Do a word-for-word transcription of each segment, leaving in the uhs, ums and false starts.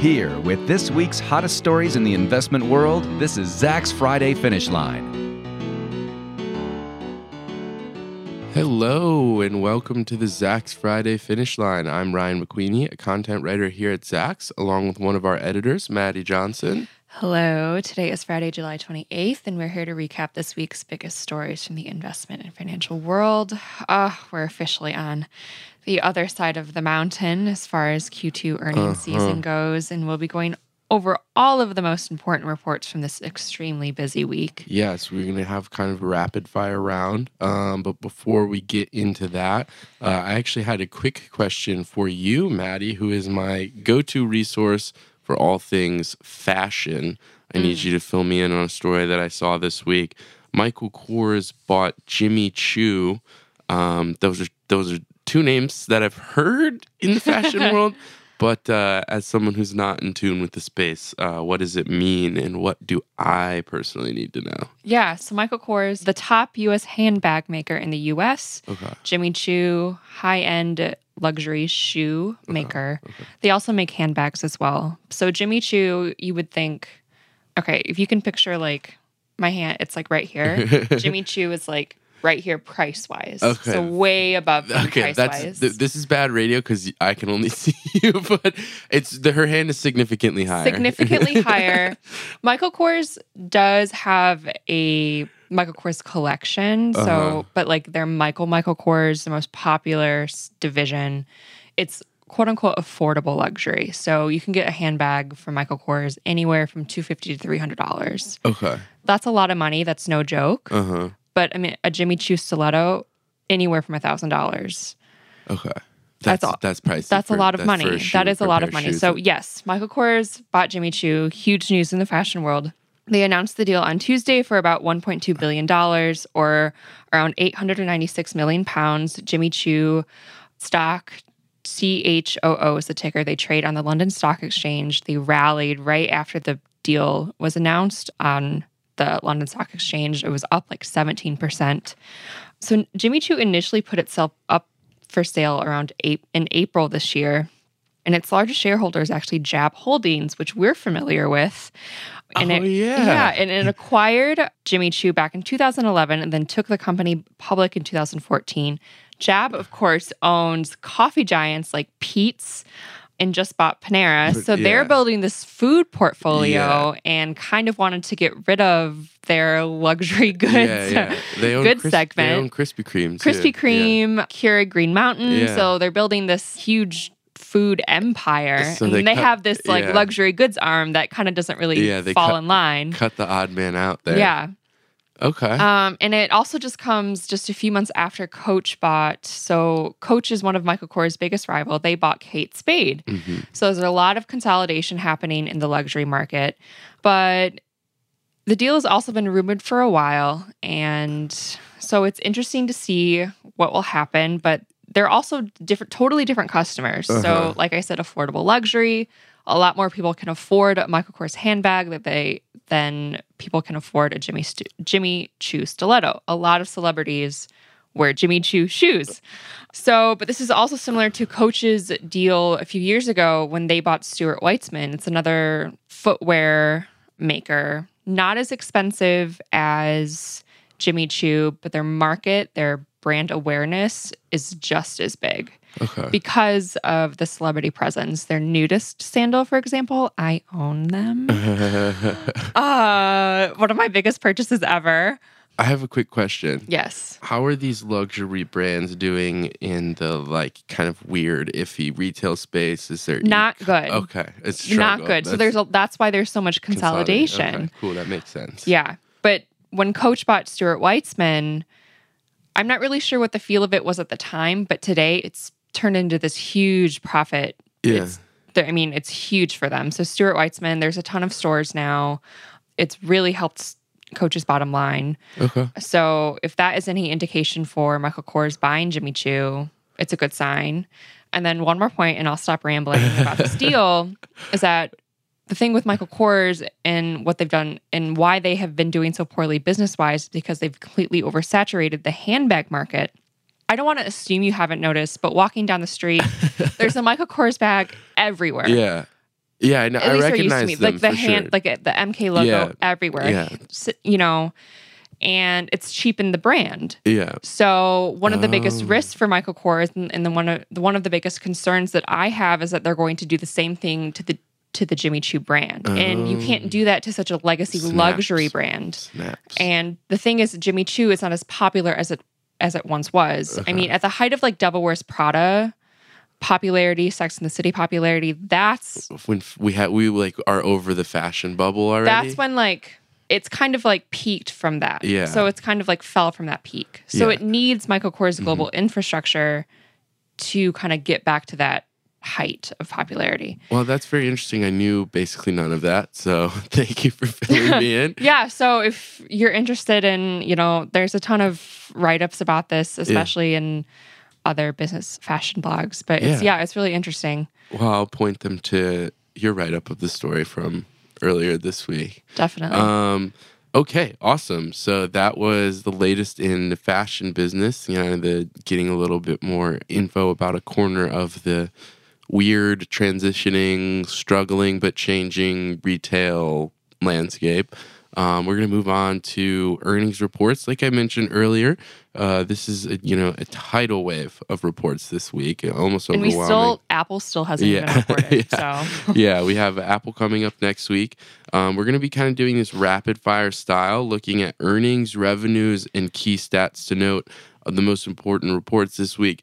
Here with this week's hottest stories in the investment world, this is Zach's Friday Finish Line. Hello, and welcome to the Zach's Friday Finish Line. I'm Ryan McQueenie, a content writer here at Zach's, along with one of our editors, Maddie Johnson. Hello, today is Friday, July twenty-eighth, and we're here to recap this week's biggest stories from the investment and financial world. Uh, we're officially on the other side of the mountain as far as Q two earnings uh-huh. season goes, and we'll be going over all of the most important reports from this extremely busy week. Yes, we're going to have kind of a rapid fire round, um, but before we get into that, uh, I actually had a quick question for you, Maddie, who is my go-to resource for all things fashion. I mm. need you to fill me in on a story that I saw this week. Michael Kors bought Jimmy Choo. Um, those are those are two names that I've heard in the fashion world, but uh, as someone who's not in tune with the space, uh, what does it mean, and what do I personally need to know? Yeah, so Michael Kors, the top U S handbag maker in the U S. Okay. Jimmy Choo, high-end luxury shoe maker. Okay. Okay. They also make handbags as well. So Jimmy Choo, you would think, okay, if you can picture like my hand, it's like right here. Jimmy Choo is like right here price-wise. Okay. So way above them okay, price-wise. That's, th- this is bad radio because I can only see you, but it's the, her hand is significantly higher. Significantly higher. Michael Kors does have a Michael Kors collection. So, uh-huh. but like their Michael Michael Kors, the most popular s- division, it's quote unquote affordable luxury. So you can get a handbag from Michael Kors anywhere from two hundred fifty dollars to three hundred dollars. Okay. That's a lot of money. That's no joke. Uh-huh. But I mean, a Jimmy Choo stiletto, anywhere from one thousand dollars. Okay. That's, that's all. That's pricey. That's for, a lot of money. A that is a lot of a money. So yes, Michael Kors bought Jimmy Choo. Huge news in the fashion world. They announced the deal on Tuesday for about one point two billion dollars, or around eight hundred ninety-six million pounds. Jimmy Choo stock, C H O O is the ticker. They trade on the London Stock Exchange. They rallied right after the deal was announced on the London Stock Exchange. It was up like seventeen percent. So Jimmy Choo initially put itself up for sale around eight, in April this year. And its largest shareholder is actually Jab Holdings, which we're familiar with. And oh, it, yeah. Yeah, and it acquired Jimmy Choo back in two thousand eleven and then took the company public in two thousand fourteen. Jab, of course, owns coffee giants like Peet's and just bought Panera. So yeah. they're building this food portfolio yeah. and kind of wanted to get rid of their luxury goods yeah, yeah. They own goods Chris, segment. They own Krispy Kreme too. Krispy Kreme, yeah. Keurig Green Mountain. Yeah. So they're building this huge food empire. So and they, they cut, have this like yeah. luxury goods arm that kind of doesn't really yeah, fall cut, in line. Cut the odd man out there. Yeah. Okay. Um, and it also just comes just a few months after Coach bought. So Coach is one of Michael Kors' biggest rival. They bought Kate Spade. Mm-hmm. So there's a lot of consolidation happening in the luxury market. But the deal has also been rumored for a while. And so it's interesting to see what will happen. But they're also different, totally different customers. Uh-huh. So like I said, affordable luxury. A lot more people can afford a Michael Kors handbag that they than people can afford a Jimmy Stu- Jimmy Choo stiletto. A lot of celebrities wear Jimmy Choo shoes. So, but this is also similar to Coach's deal a few years ago when they bought Stuart Weitzman. It's another footwear maker, not as expensive as Jimmy Choo, but their market, their brand awareness is just as big. Okay. Because of the celebrity presence. Their nudist sandal, for example, I own them. uh, one of my biggest purchases ever. I have a quick question. Yes. How are these luxury brands doing in the like kind of weird, iffy retail space? Is there not e- good? Okay, it's struggle. Not good. That's so there's a, that's why there's so much consolidation. Okay, cool. That makes sense. Yeah, but when Coach bought Stuart Weitzman, I'm not really sure what the feel of it was at the time, but today it's turned into this huge profit. Yeah. It's, I mean, it's huge for them. So Stuart Weitzman, there's a ton of stores now. It's really helped Coach's bottom line. Okay. So if that is any indication for Michael Kors buying Jimmy Choo, it's a good sign. And then one more point, and I'll stop rambling about this deal, is that the thing with Michael Kors and what they've done and why they have been doing so poorly business-wise is because they've completely oversaturated the handbag market. I don't want to assume you haven't noticed, but walking down the street, there's a Michael Kors bag everywhere. Yeah. Yeah, I, know, At I least they're used recognize to me. them Like the for hand, sure. like the M K logo Yeah. everywhere. Yeah. S- You know, and it's cheapened the brand. Yeah. So one of the biggest Oh. risks for Michael Kors, and, and the one of the one of the biggest concerns that I have is that they're going to do the same thing to the to the Jimmy Choo brand, and you can't do that to such a legacy Snaps. luxury brand. Snaps. And the thing is, Jimmy Choo is not as popular as it as it once was. I mean, at the height of like Devil Wears Prada popularity, Sex and the City popularity, that's when f- we had we like are over the fashion bubble already. that's when like it's kind of like peaked from that. Yeah. So it's kind of like fell from that peak. So Yeah. it needs Michael Kors global infrastructure to kind of get back to that height of popularity. Well, that's very interesting. I knew basically none of that, so thank you for filling me in. Yeah, so if you're interested in, you know, there's a ton of write-ups about this, especially in other business fashion blogs, but it's Yeah. yeah, it's really interesting. Well, I'll point them to your write-up of the story from earlier this week. Definitely. Um, okay, awesome. So that was the latest in the fashion business. You know, the getting a little bit more info about a corner of the weird, transitioning, struggling but changing retail landscape. Um, we're going to move on to earnings reports. Like I mentioned earlier, uh, this is a, you know a tidal wave of reports this week. Almost and we overwhelming. still Apple still hasn't even reported. yeah. So yeah, we have Apple coming up next week. Um, we're going to be kind of doing this rapid fire style, looking at earnings, revenues, and key stats to note of the most important reports this week.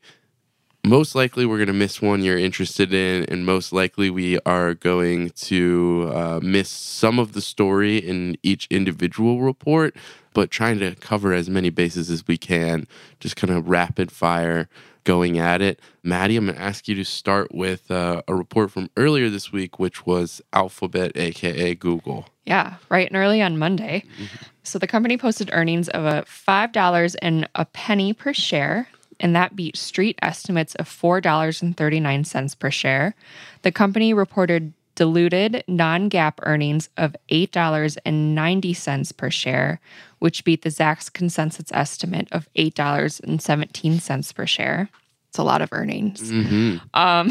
Most likely, we're going to miss one you're interested in, and most likely, we are going to uh, miss some of the story in each individual report, but trying to cover as many bases as we can, just kind of rapid fire going at it. Maddie, I'm going to ask you to start with uh, a report from earlier this week, which was Alphabet, aka Google. yeah, right and early on Monday. So the company posted earnings of a five dollars and a penny per share, and that beat street estimates of four dollars and thirty-nine cents per share. The company reported diluted non-GAAP earnings of eight dollars and ninety cents per share, which beat the Zacks consensus estimate of eight dollars and seventeen cents per share. It's a lot of earnings. Um,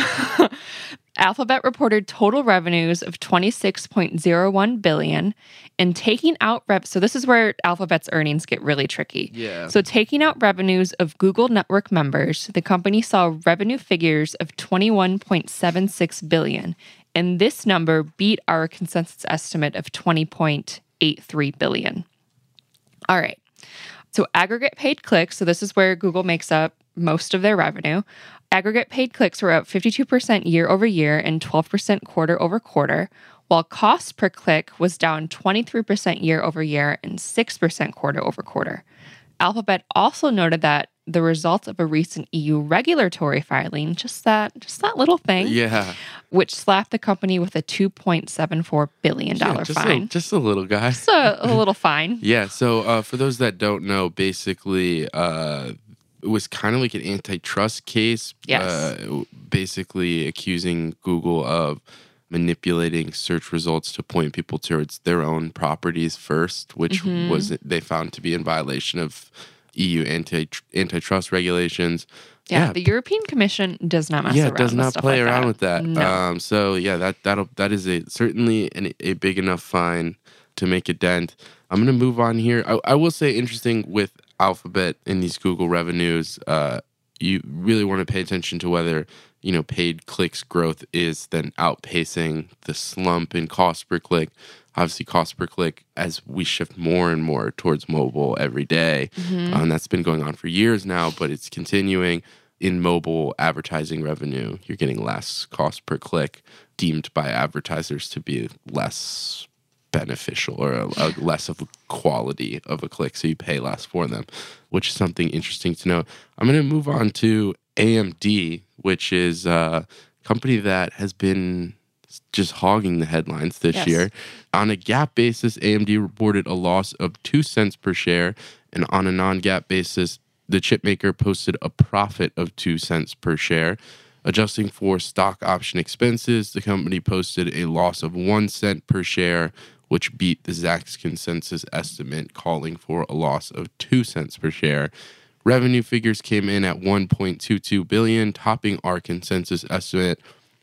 Alphabet reported total revenues of twenty-six point zero one billion dollars, and taking out rev. So this is where Alphabet's earnings get really tricky. Yeah. So taking out revenues of Google Network members, the company saw revenue figures of twenty-one point seven six billion dollars, and this number beat our consensus estimate of twenty point eight three billion dollars. All right. So aggregate paid clicks, so this is where Google makes up most of their revenue. Aggregate paid clicks were up fifty-two percent year over year and twelve percent quarter over quarter, while cost per click was down twenty-three percent year over year and six percent quarter over quarter. Alphabet also noted that the result of a recent E U regulatory filing, just that just that little thing, Yeah. which slapped the company with a two point seven four billion dollars yeah just fine. A, just a little guy. Just a, a little fine. Yeah, so uh, for those that don't know, basically, uh, it was kind of like an antitrust case. Yes. Uh, basically accusing Google of manipulating search results to point people towards their own properties first, which Mm-hmm. was they found to be in violation of E U anti antitrust regulations. Yeah, Yeah, the European Commission does not mess yeah, around it does with not stuff play like around that. with that. No. Um, so yeah, that that'll that is a certainly an, a big enough fine to make a dent. I'm gonna move on here. I, I will say, interesting with Alphabet and these Google revenues, uh, you really want to pay attention to whether you know paid clicks growth is then outpacing the slump in cost per click. Obviously, cost per click as we shift more and more towards mobile every day. Mm-hmm. Um, that's been going on for years now, but it's continuing. In mobile advertising revenue, you're getting less cost per click, deemed by advertisers to be less beneficial or a, a less of a quality of a click, so you pay less for them, which is something interesting to know. I'm going to move on to A M D, which is a company that has been just hogging the headlines this Yes. year. On a GAAP basis, A M D reported a loss of two cents per share, and on a non-GAAP basis, the chipmaker posted a profit of two cents per share. Adjusting for stock option expenses, the company posted a loss of one cent per share, which beat the Zacks consensus estimate, calling for a loss of two cents per share. Revenue figures came in at one point two two billion dollars, topping our consensus estimate.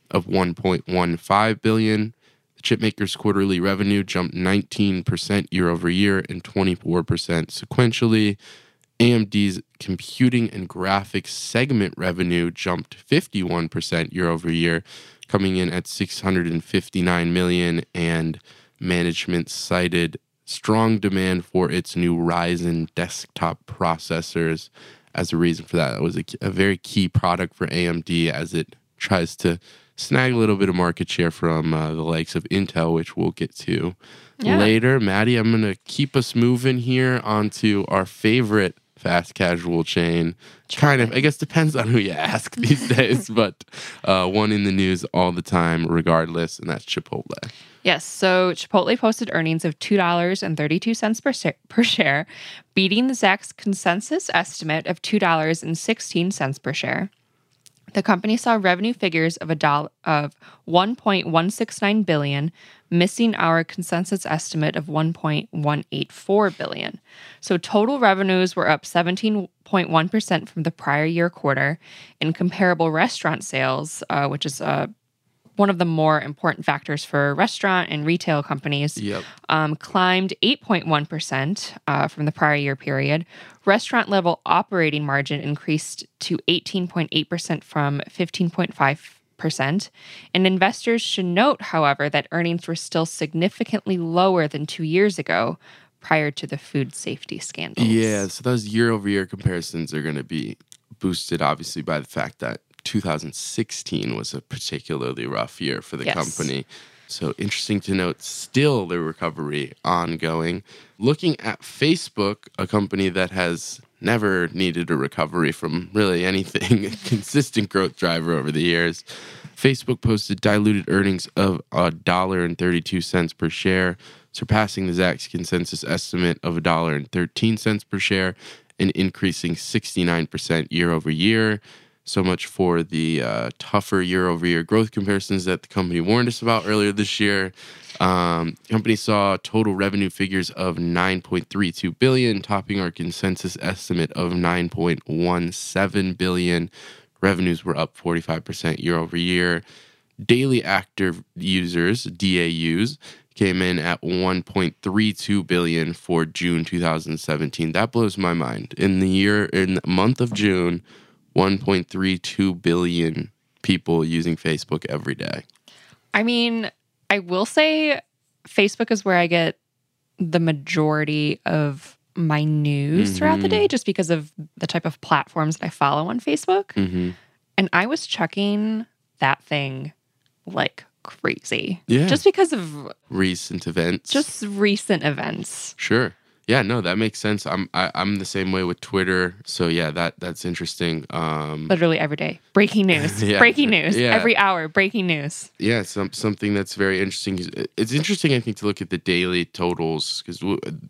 of one point one five billion dollars. The chipmaker's quarterly revenue jumped nineteen percent year over year and twenty-four percent sequentially. A M D's computing and graphics segment revenue jumped fifty-one percent year over year, coming in at six hundred fifty-nine million dollars, and management cited strong demand for its new Ryzen desktop processors as a reason for that. It was a, a very key product for A M D as it tries to snag a little bit of market share from uh, the likes of Intel, which we'll get to yeah. later. Maddie, I'm going to keep us moving here onto our favorite fast casual chain. Kind of, I guess, depends on who you ask these days, but uh, one in the news all the time regardless, and that's Chipotle. Yes, so Chipotle posted earnings of two dollars and thirty-two cents per, per share, beating the Zacks consensus estimate of two dollars and sixteen cents per share. The company saw revenue figures of a dollar of one point one six nine billion dollars, missing our consensus estimate of one point one eight four billion dollars. So total revenues were up seventeen point one percent from the prior year quarter, and comparable restaurant sales, uh, which is uh, one of the more important factors for restaurant and retail companies, yep. um, climbed eight point one percent uh, from the prior year period. Restaurant level operating margin increased to eighteen point eight percent from fifteen point five percent. And investors should note, however, that earnings were still significantly lower than two years ago prior to the food safety scandals. Yeah, so those year-over-year comparisons are going to be boosted, obviously, by the fact that two thousand sixteen was a particularly rough year for the yes. company. So interesting to note, still the recovery ongoing. Looking at Facebook, a company that has never needed a recovery from really anything, a consistent growth driver over the years. Facebook posted diluted earnings of one dollar and thirty-two cents per share, surpassing the Zacks consensus estimate of one dollar and thirteen cents per share, and increasing sixty-nine percent year over year. So much for the uh, tougher year-over-year growth comparisons that the company warned us about earlier this year. Um, the company saw total revenue figures of nine point three two billion dollars, topping our consensus estimate of nine point one seven billion dollars. Revenues were up forty-five percent year-over-year. Daily active users, D A Us, came in at one point three two billion for June two thousand seventeen. That blows my mind. In the year, in the month of June, one point three two billion people using Facebook every day. I mean, I will say Facebook is where I get the majority of my news mm-hmm. throughout the day, just because of the type of platforms that I follow on Facebook. Mm-hmm. And I was checking that thing like crazy. Yeah. Just because of recent events. Just recent events. Sure. Yeah, no, that makes sense. I'm I, I'm the same way with Twitter. So yeah, that that's interesting. Um, Literally every day, breaking news, yeah, breaking news, yeah. every hour, breaking news. Yeah, some something that's very interesting. It's interesting, I think, to look at the daily totals because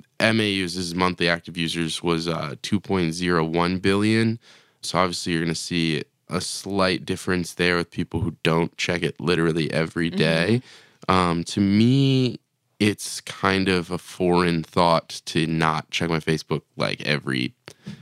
M A Us, monthly active users, was uh, two point zero one billion. So obviously, you're going to see a slight difference there with people who don't check it literally every day. Mm-hmm. Um, to me, it's kind of a foreign thought to not check my Facebook like every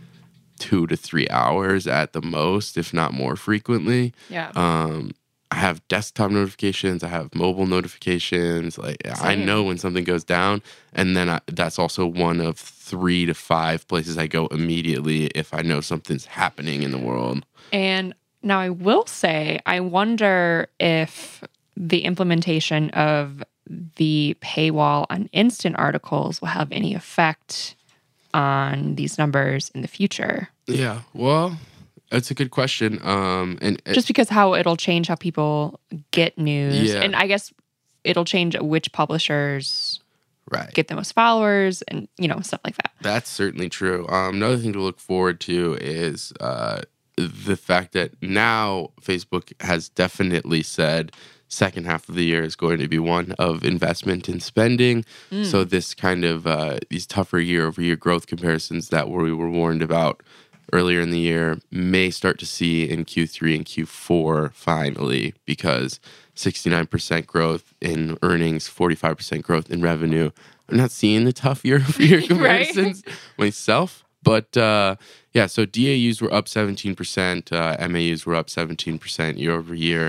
two to three hours at the most, if not more frequently. Yeah. Um, I have desktop notifications. I have mobile notifications. Like Same. I know when something goes down, and then I, that's also one of three to five places I go immediately if I know something's happening in the world. And now I will say, I wonder if the implementation of the paywall on instant articles will have any effect on these numbers in the future. Yeah, well, that's a good question. Um, and it, just because how it'll change how people get news, yeah. and I guess it'll change which publishers right. get the most followers, and you know, stuff like that. That's certainly true. Um, another thing to look forward to is uh, the fact that now Facebook has definitely said second half of the year is going to be one of investment and spending. Mm. So this kind of, uh, these tougher year-over-year growth comparisons that we were warned about earlier in the year may start to see in Q three and Q four finally, because sixty-nine percent growth in earnings, forty-five percent growth in revenue. I'm not seeing the tough year-over-year comparisons right? myself. But uh, yeah, so D A Us were up seventeen percent, uh, M A Us were up seventeen percent year over year.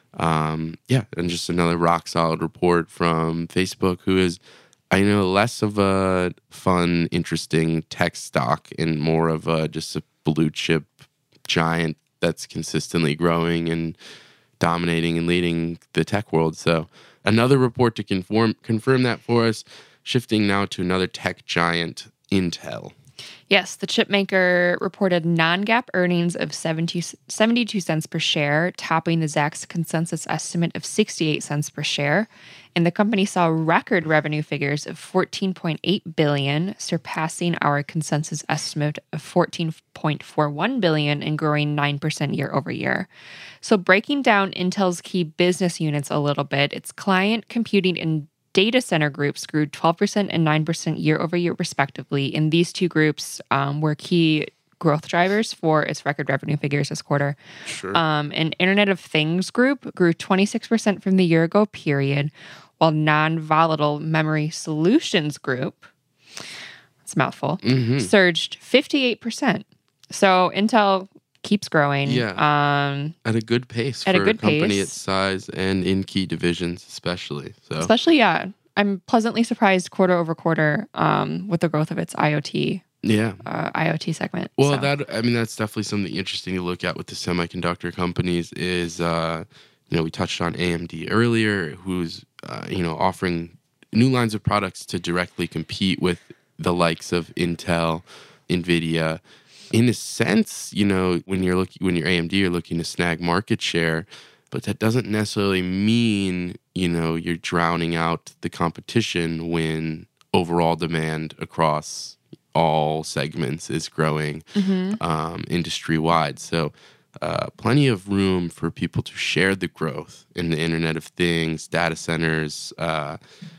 Um, yeah, and just another rock solid report from Facebook, who is, I know, less of a fun, interesting tech stock and more of a just a blue chip giant that's consistently growing and dominating and leading the tech world. So another report to conform, confirm that for us. Shifting now to another tech giant, Intel. Yes, the chip maker reported non-GAAP earnings of seventy, seventy-two cents per share, topping the Zacks consensus estimate of sixty-eight cents per share. And the company saw record revenue figures of fourteen point eight billion dollars, surpassing our consensus estimate of fourteen point four one billion dollars and growing nine percent year over year. So breaking down Intel's key business units a little bit, its client computing and data center groups grew twelve percent and nine percent year over year, respectively. And these two groups um, were key growth drivers for its record revenue figures this quarter. Sure. Um, an Internet of Things group grew twenty-six percent from the year ago period, while non-volatile memory solutions group, it's a mouthful, Mm-hmm. surged fifty-eight percent. So Intel keeps growing. Yeah. Um, At a good pace At a for good a company pace. its size and in key divisions, especially. So Especially, yeah. I'm pleasantly surprised quarter over quarter um, with the growth of its IoT yeah. uh, IoT segment. Well, So, that I mean, that's definitely something interesting to look at with the semiconductor companies. Is uh, you know, we touched on A M D earlier, who's uh, you know, offering new lines of products to directly compete with the likes of Intel, Nvidia. In a sense, you know, when you're looking when you're A M D, you're looking to snag market share, but that doesn't necessarily mean, you know, you're drowning out the competition when overall demand across all segments is growing mhm. um, industry wide. So, uh, plenty of room for people to share the growth in the Internet of Things, data centers, uh,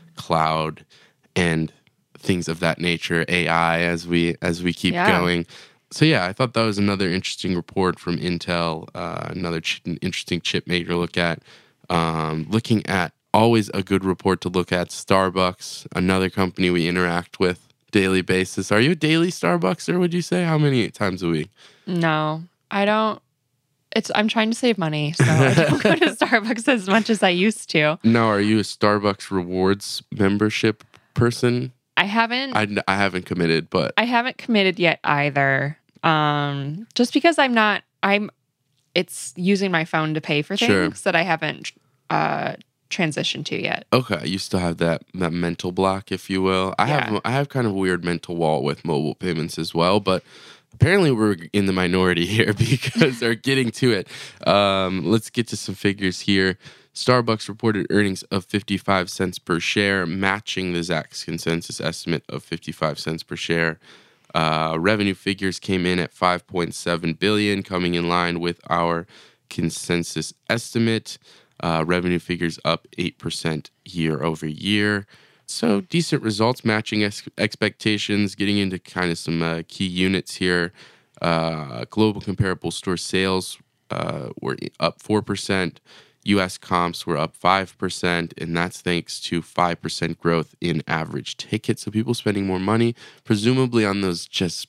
cloud, and things of that nature. A I, as we as we keep Yeah. going. So yeah, I thought that was another interesting report from Intel. Uh, another ch- interesting chip maker to look at. Um, looking at always a good report to look at. Starbucks, another company we interact with daily basis. Are you a daily Starbuckser, would you say? How many times a week? No, I don't. It's I'm trying to save money, so I don't go to Starbucks as much as I used to. No, are you a Starbucks rewards membership person? I haven't. I, I haven't committed, but I haven't committed yet either. Um, just because I'm not. I'm. It's using my phone to pay for things Sure. that I haven't uh, transitioned to yet. okay, you still have that that mental block, if you will. I Yeah. have I have kind of a weird mental wall with mobile payments as well, but apparently we're in the minority here because they're getting to it. Um, let's get to some figures here. Starbucks reported earnings of fifty-five cents per share, matching the Zacks consensus estimate of fifty-five cents per share. Uh, revenue figures came in at five point seven billion dollars, coming in line with our consensus estimate. Uh, revenue figures up eight percent year over year. So decent results, matching ex- expectations. Getting into kind of some uh, key units here. Uh, global comparable store sales uh, were up four percent. U S comps were up five percent, and that's thanks to five percent growth in average tickets. So people spending more money, presumably on those just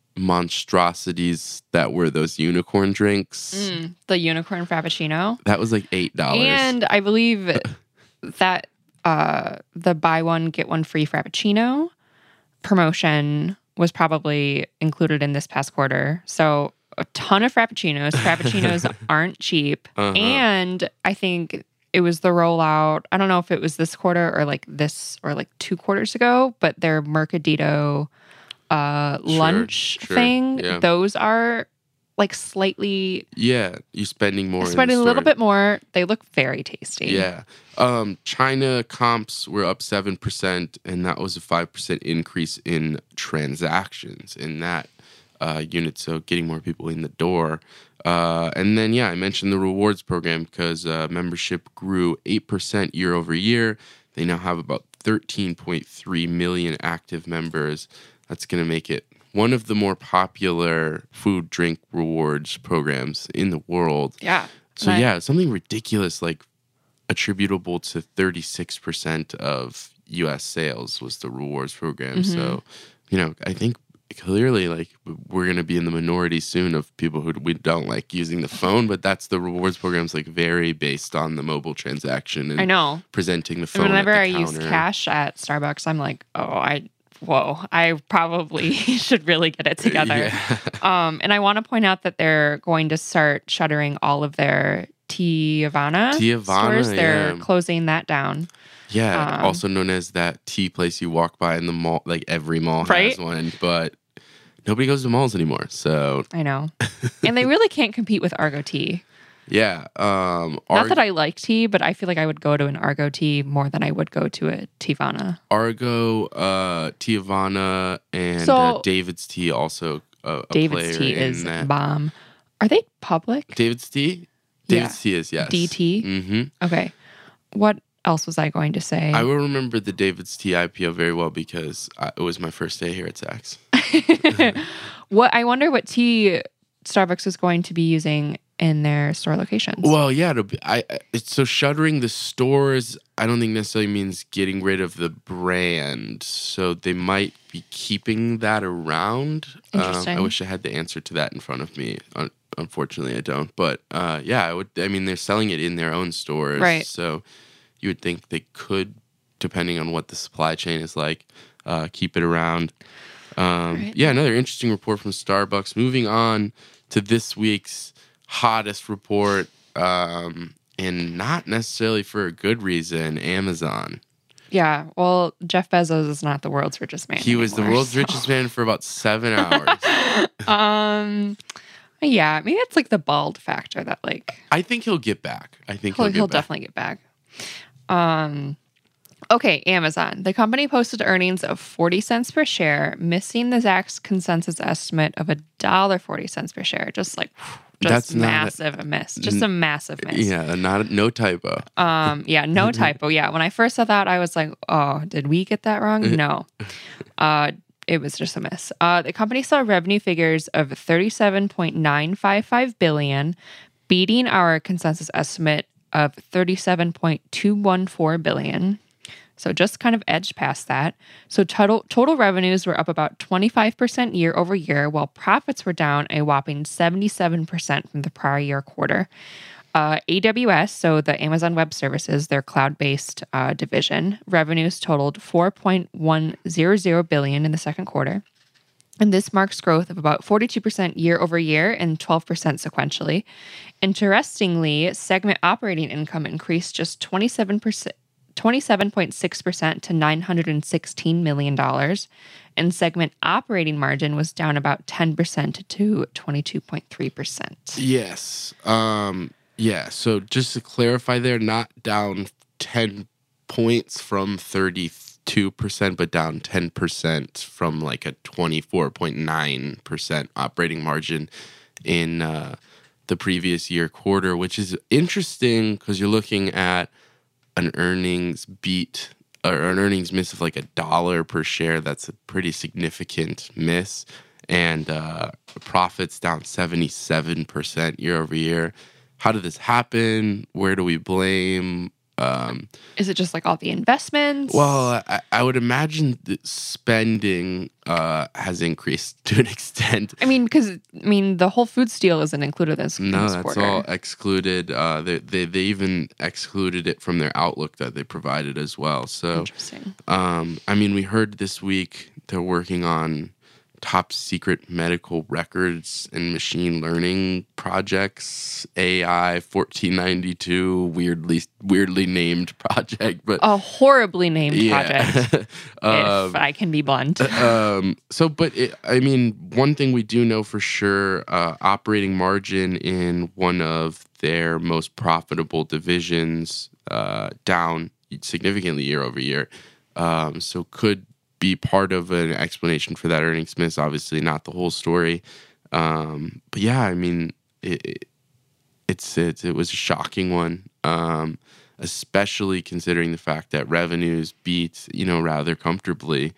monstrosities that were those unicorn drinks. Mm, the unicorn frappuccino, That was like eight dollars. and I believe that uh, the buy one get one free frappuccino promotion was probably included in this past quarter. So a ton of frappuccinos. Frappuccinos aren't cheap, Uh-huh. and I think it was the rollout. I don't know if it was this quarter or like this or like two quarters ago, but their Mercadito uh, Sure, lunch sure, thing. yeah. Those are like slightly Yeah, you're spending more. in the spending a little store. bit more. They look very tasty. Yeah. Um, China comps were up seven percent, and that was a five percent increase in transactions in that uh, unit. So getting more people in the door. Uh, and then, yeah, I mentioned the rewards program because uh, membership grew eight percent year over year. They now have about thirteen point three million active members. That's going to make it one of the more popular food, drink rewards programs in the world. Yeah. So And I- yeah, something ridiculous like attributable to thirty-six percent of U S sales was the rewards program. Mm-hmm. So, you know, I think clearly, like, we're going to be in the minority soon of people who we don't like using the phone, but that's the rewards program's like very based on the mobile transaction and I know. presenting the phone. Whenever at I the use counter. cash at Starbucks, I'm like, oh, I, whoa, I probably should really get it together. Yeah. Um, and I want to point out that they're going to start shuttering all of their Teavana Teavana, stores. They're yeah. closing that down. Yeah, Um, also known as that tea place you walk by in the mall. Like every mall Right? has one, but nobody goes to malls anymore. So I know. And they really can't compete with Argo Tea. yeah, um, Not Ar- that I like tea, but I feel like I would go to an Argo Tea more than I would go to a Teavana. Argo, uh, Teavana, and So- uh, David's Tea also uh, a player David's Tea in is that. bomb. Are they public? David's Tea. Yeah. David's Tea is yes. D T? Mm-hmm. Okay. What else was I going to say? I will remember the David's Tea I P O very well because I, it was my first day here at Saks. What I wonder what tea Starbucks is going to be using in their store locations. Well, yeah, it'll be, I, I it's, so shuttering the stores. I don't think necessarily means getting rid of the brand. So they might be keeping that around. Um, Interesting. I wish I had the answer to that in front of me. Un- unfortunately, I don't. But uh, yeah, I would. I mean, they're selling it in their own stores, Right. So you would think they could, depending on what the supply chain is like, uh, keep it around. Um, Right. Yeah, another interesting report from Starbucks. Moving on to this week's hottest report, um, and not necessarily for a good reason, Amazon. Yeah. Well, Jeff Bezos is not the world's richest man. He was the anymore, world's so- richest man for about seven hours. Um. Yeah. Maybe it's like the bald factor that like I think he'll get back. I think he'll, he'll, get he'll back. definitely get back. Um. Okay, Amazon. The company posted earnings of forty cents per share, missing the Zacks consensus estimate of a dollar forty cents per share. Just like just That's not a- massive a miss. Just a massive miss. Yeah, not no typo. Um, yeah, no typo. Yeah, when I first saw that, I was like, "Oh, did we get that wrong?" No, uh, it was just a miss. Uh, the company saw revenue figures of thirty-seven point nine five five billion, beating our consensus estimate of thirty-seven point two one four billion. So just kind of edged past that. So total total revenues were up about twenty-five percent year over year, while profits were down a whopping seventy-seven percent from the prior year quarter. Uh, A W S, so the Amazon Web Services, their cloud-based uh, division, revenues totaled four point one zero zero billion in the second quarter. And this marks growth of about forty-two percent year over year and twelve percent sequentially. Interestingly, segment operating income increased just twenty-seven percent. twenty-seven point six percent to nine hundred sixteen million dollars, and segment operating margin was down about ten percent to twenty-two point three percent. Yes. Um, yeah. So just to clarify there, not down ten points from thirty-two percent, but down ten percent from like a twenty-four point nine percent operating margin in uh, the previous year quarter, which is interesting because you're looking at an earnings beat or an earnings miss of like a dollar per share. That's a pretty significant miss. And uh, profits down seventy-seven percent year over year. How did this happen? Where do we blame? Um, Is it just like all the investments? well, I, I would imagine that spending uh, has increased to an extent. I mean, because I mean, the Whole Foods deal isn't included this, in No, this that's quarter. all excluded. Uh, they, they they even excluded it from their outlook that they provided as well. So, Interesting. um, I mean, we heard this week they're working on top secret medical records and machine learning projects. A I fourteen ninety-two, weirdly weirdly named project, but A horribly named yeah. project, Um, if I can be blunt. um, so, but it, I mean, one thing we do know for sure, uh, operating margin in one of their most profitable divisions uh, down significantly year over year. Um, so could be part of an explanation for that earnings miss. Obviously, not the whole story. Um, but yeah, I mean, it, it, it's, it's it was a shocking one. Um, especially considering the fact that revenues beat, you know, rather comfortably.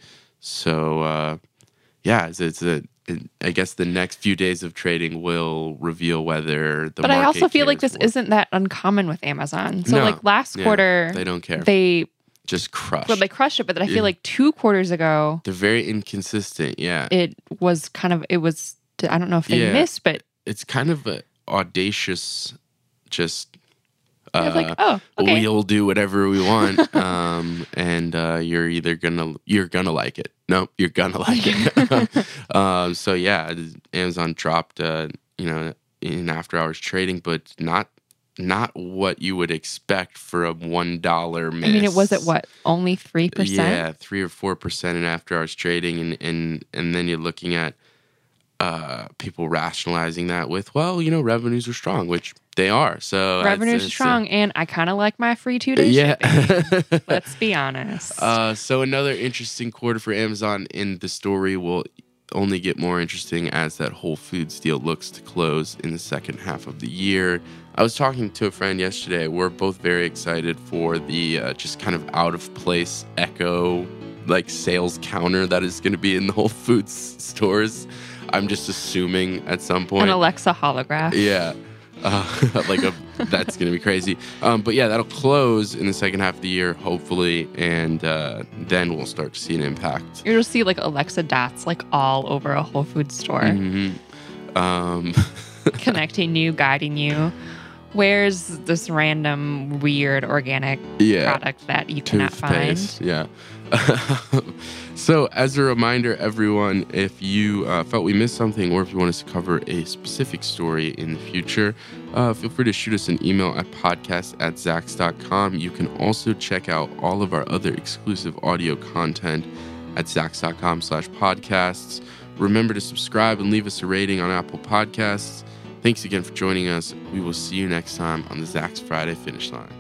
So, uh, yeah, it's, it's a, it, I guess the next few days of trading will reveal whether the But I market also feel like cares this more. isn't that uncommon with Amazon. So, No. like last Yeah, quarter, they don't care. They just crushed. But they crushed it. But then I feel Yeah. like two quarters ago, They're very inconsistent. Yeah. it was kind of, it was, I don't know if they Yeah. missed, but It's kind of a audacious, just, I uh, was like, oh, okay. we'll do whatever we want. um, and uh, you're either gonna, you're gonna like it. No, you're gonna like it. um, so yeah, Amazon dropped, uh, you know, in after hours trading, but not, not what you would expect for a one dollar miss. I mean, it was at what, only three percent? Yeah, three or four percent in after hours trading, and and and then you're looking at uh, people rationalizing that with, well, you know, revenues are strong, which they are. So Revenues it's- are it's, strong, and I kind of like my free two day yeah. shipping. Let's be honest. uh, so another interesting quarter for Amazon, and the story will only get more interesting as that Whole Foods deal looks to close in the second half of the year. I was talking to a friend yesterday. We're both very excited for the uh, just kind of out of place Echo like sales counter that is going to be in the Whole Foods stores. I'm just assuming at some point. An Alexa holograph. Yeah. Uh, like a, that's going to be crazy. Um, but yeah, that'll close in the second half of the year, hopefully. And uh, then we'll start to see an impact. You'll see like Alexa dots like all over a Whole Foods store, Mhm. Um, connecting you, guiding you. Where's this random weird organic yeah. product that you cannot Toothpaste. find? Yeah. So, as a reminder, everyone, if you uh, felt we missed something or if you want us to cover a specific story in the future, uh, feel free to shoot us an email at podcast at zax dot com. You can also check out all of our other exclusive audio content at zax.com slash podcasts. Remember to subscribe and leave us a rating on Apple Podcasts. Thanks again for joining us. We will see you next time on the Zax Friday Finish Line.